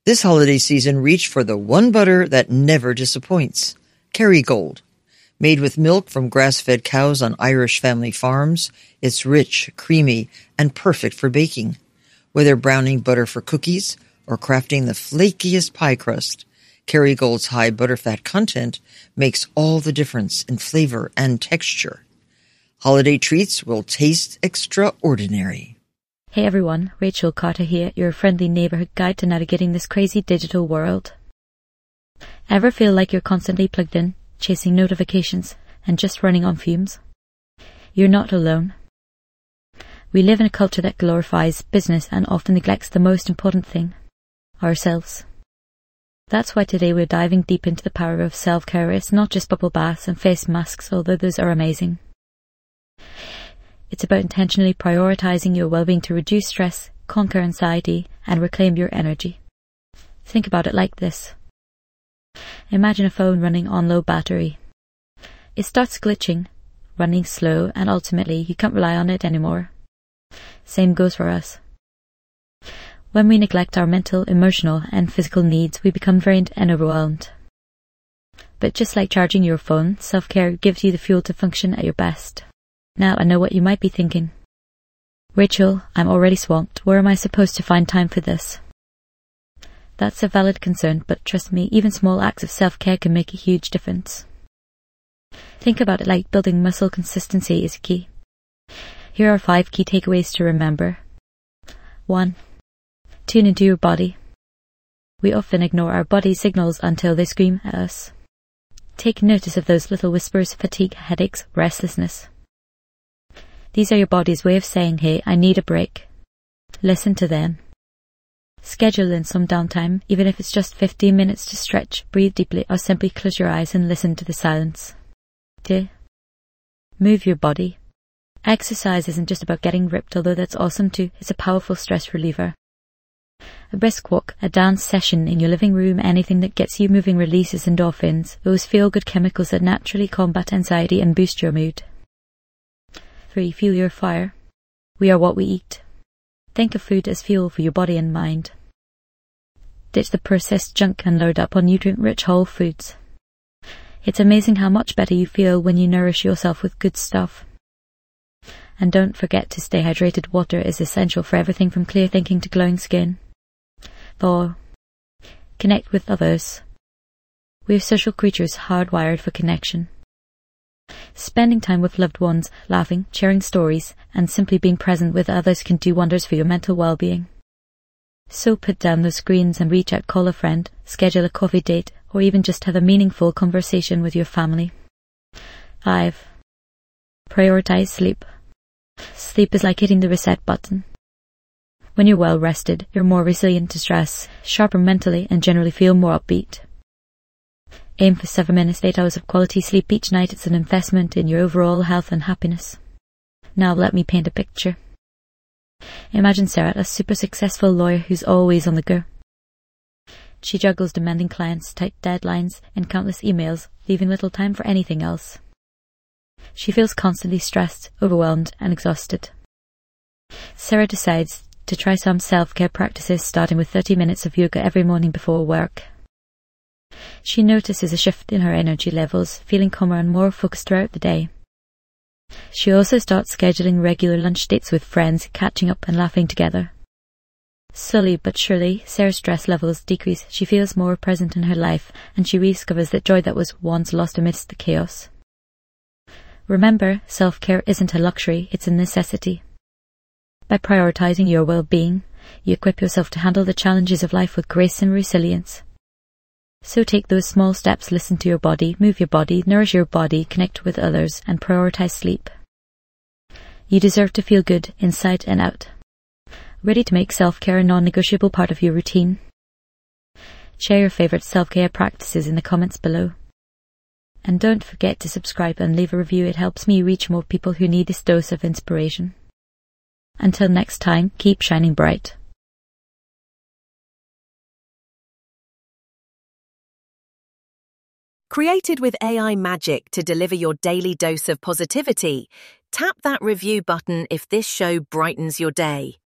This holiday season, reach for the one butter that never disappoints. Kerrygold. Made with milk from grass-fed cows on Irish family farms, it's rich, creamy, and perfect for baking. Whether browning butter for cookies or crafting the flakiest pie crust, Kerrygold's high butterfat content makes all the difference in flavor and texture. Holiday treats will taste extraordinary. Hey everyone, Rachel Carter here, your friendly neighborhood guide to navigating this crazy digital world. Ever feel like you're constantly plugged in, chasing notifications, and just running on fumes? You're not alone. We live in a culture that glorifies business and often neglects the most important thing, ourselves. That's why today we're diving deep into the power of self-care. It's not just bubble baths and face masks, although those are amazing. It's about intentionally prioritizing your well-being to reduce stress, conquer anxiety, and reclaim your energy. Think about it like this. Imagine a phone running on low battery. It starts glitching, running slow, and ultimately you can't rely on it anymore. Same goes for us. When we neglect our mental, emotional, and physical needs, we become drained and overwhelmed. But just like charging your phone, self-care gives you the fuel to function at your best. Now I know what you might be thinking. Rachel, I'm already swamped. Where am I supposed to find time for this? That's a valid concern, but trust me, even small acts of self-care can make a huge difference. Think about it like building muscle. Consistency is key. Here are 5 key takeaways to remember. 1. Tune into your body. We often ignore our body signals until they scream at us. Take notice of those little whispers: fatigue, headaches, restlessness. These are your body's way of saying, hey, I need a break. Listen to them. Schedule in some downtime, even if it's just 15 minutes to stretch, breathe deeply, or simply close your eyes and listen to the silence. 2. Move your body. Exercise isn't just about getting ripped, although that's awesome too. It's a powerful stress reliever. A brisk walk, a dance session in your living room, anything that gets you moving releases endorphins, those feel-good chemicals that naturally combat anxiety and boost your mood. 3. Fuel your fire. We are what we eat. Think of food as fuel for your body and mind. Ditch the processed junk and load up on nutrient-rich whole foods. It's amazing how much better you feel when you nourish yourself with good stuff. And don't forget to stay hydrated. Water is essential for everything from clear thinking to glowing skin. 4. Connect with others. We are social creatures hardwired for connection. Spending time with loved ones, laughing, sharing stories, and simply being present with others can do wonders for your mental well-being. So put down those screens and reach out, call a friend, schedule a coffee date, or even just have a meaningful conversation with your family. 5. Prioritize sleep. Sleep is like hitting the reset button. When you're well rested, you're more resilient to stress, sharper mentally, and generally feel more upbeat. Aim for 7 minutes to 8 hours of quality sleep each night. It's an investment in your overall health and happiness. Now let me paint a picture. Imagine Sarah, a super successful lawyer who's always on the go. She juggles demanding clients, tight deadlines, and countless emails, leaving little time for anything else. She feels constantly stressed, overwhelmed, and exhausted. Sarah decides to try some self-care practices, starting with 30 minutes of yoga every morning before work. She notices a shift in her energy levels, feeling calmer and more focused throughout the day. She also starts scheduling regular lunch dates with friends, catching up and laughing together. Slowly but surely, Sarah's stress levels decrease. She feels more present in her life, and she rediscovers that joy that was once lost amidst the chaos. Remember, self-care isn't a luxury, it's a necessity. By prioritizing your well-being, you equip yourself to handle the challenges of life with grace and resilience. So take those small steps, listen to your body, move your body, nourish your body, connect with others, and prioritize sleep. You deserve to feel good inside and out. Ready to make self-care a non-negotiable part of your routine? Share your favorite self-care practices in the comments below. And don't forget to subscribe and leave a review. It helps me reach more people who need this dose of inspiration. Until next time, keep shining bright. Created with AI magic to deliver your daily dose of positivity, tap that review button if this show brightens your day.